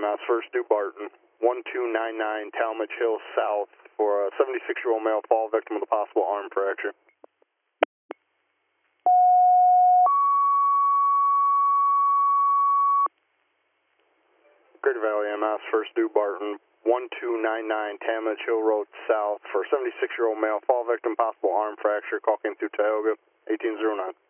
EMS, first due Barton, 1299 Talmadge Hill South for a 76-year-old male fall victim with a possible arm fracture. Greater Valley EMS, first due Barton, 1299 Talmadge Hill Road South for a 76-year-old male fall victim, possible arm fracture. Call came through Tioga, 1809.